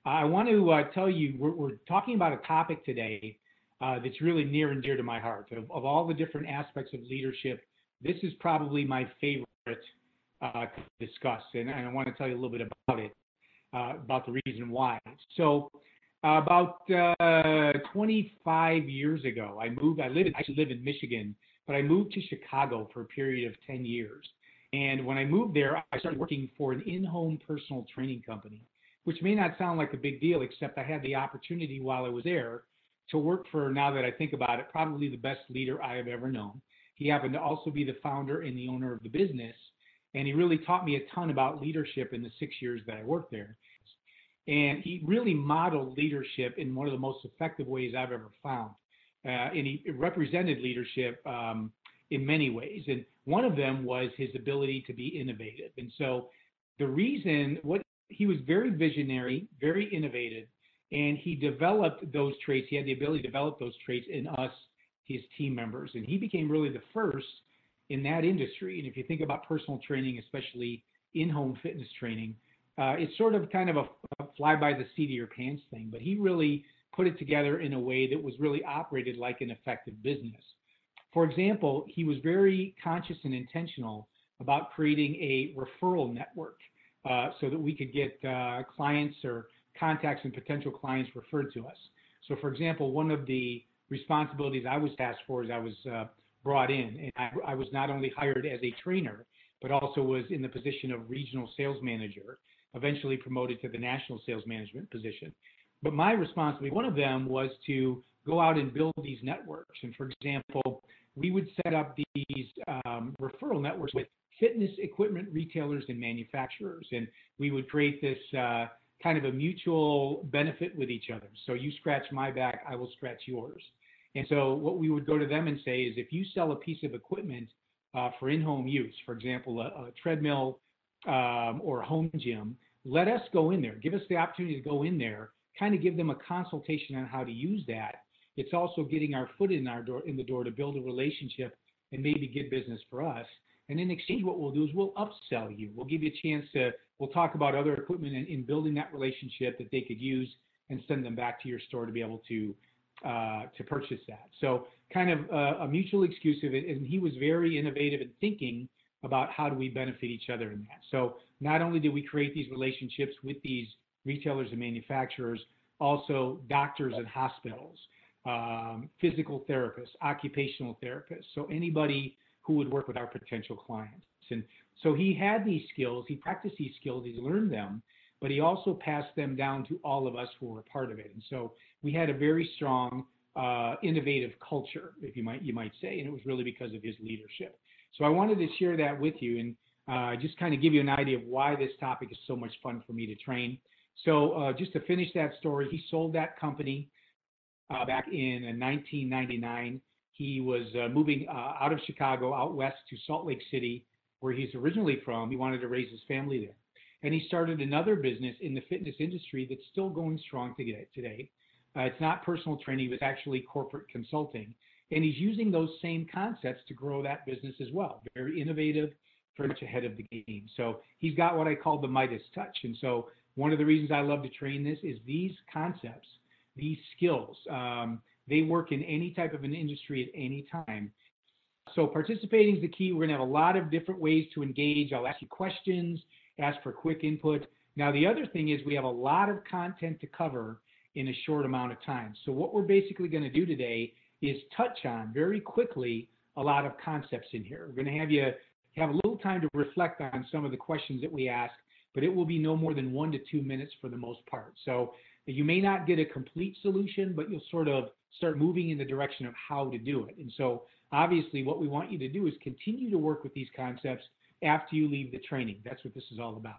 I want to tell you we're talking about a topic today that's really near and dear to my heart. Of all the different aspects of leadership, this is probably my favorite to discuss, and I want to tell you a little bit about the reason why. So, about 25 years ago, I moved. I actually live in Michigan, but I moved to Chicago for a period of 10 years. And when I moved there, I started working for an in-home personal training company, which may not sound like a big deal, except I had the opportunity while I was there to work for, now that I think about it, probably the best leader I have ever known. He happened to also be the founder and the owner of the business, and he really taught me a ton about leadership in the 6 years that I worked there. And he really modeled leadership in one of the most effective ways I've ever found. And he represented leadership in many ways. And one of them was his ability to be innovative. And so the reason, what he was very visionary, very innovative, and he developed those traits. He had the ability to develop those traits in us, his team members. And he became really the first in that industry. And if you think about personal training, especially in-home fitness training, it's sort of kind of a fly by the seat of your pants thing, but he really put it together in a way that was really operated like an effective business. For example, he was very conscious and intentional about creating a referral network so that we could get clients or contacts and potential clients referred to us. So, for example, one of the responsibilities I was tasked for is I was brought in, and I was not only hired as a trainer, but also was in the position of regional sales manager, eventually promoted to the national sales management position. But my responsibility, one of them, was to go out and build these networks. And for example, we would set up these referral networks with fitness equipment retailers and manufacturers. And we would create this kind of a mutual benefit with each other. So you scratch my back, I will scratch yours. And so what we would go to them and say is, if you sell a piece of equipment for in-home use, for example, a treadmill or a home gym, let us go in there. Give us the opportunity to go in there, kind of give them a consultation on how to use that. It's also getting our foot in the door to build a relationship and maybe get business for us. And in exchange, what we'll do is we'll upsell you. We'll give you a chance we'll talk about other equipment in building that relationship that they could use and send them back to your store to be able to purchase that. So kind of a mutually exclusive, and he was very innovative in thinking about how do we benefit each other in that. So not only did we create these relationships with these retailers and manufacturers, also doctors and hospitals, physical therapists, occupational therapists, so anybody who would work with our potential clients. And so he had these skills, he practiced these skills, he learned them, but he also passed them down to all of us who were a part of it. And so we had a very strong, innovative culture, if you might say, and it was really because of his leadership. So I wanted to share that with you and just kind of give you an idea of why this topic is so much fun for me to train. So just to finish that story, he sold that company back in 1999. He was moving out of Chicago, out west to Salt Lake City, where he's originally from. He wanted to raise his family there. And he started another business in the fitness industry that's still going strong today. It's not personal training, it's actually corporate consulting. And he's using those same concepts to grow that business as well. Very innovative, very much ahead of the game. So he's got what I call the Midas touch. And so one of the reasons I love to train this is these concepts, these skills, they work in any type of an industry at any time. So participating is the key. We're going to have a lot of different ways to engage. I'll ask you questions, ask for quick input. Now, the other thing is we have a lot of content to cover in a short amount of time. So what we're basically going to do today is touch on very quickly a lot of concepts in here. We're going to have you have a little time to reflect on some of the questions that we ask, but it will be no more than 1 to 2 minutes for the most part. So you may not get a complete solution, but you'll sort of start moving in the direction of how to do it. And so obviously what we want you to do is continue to work with these concepts after you leave the training. That's what this is all about.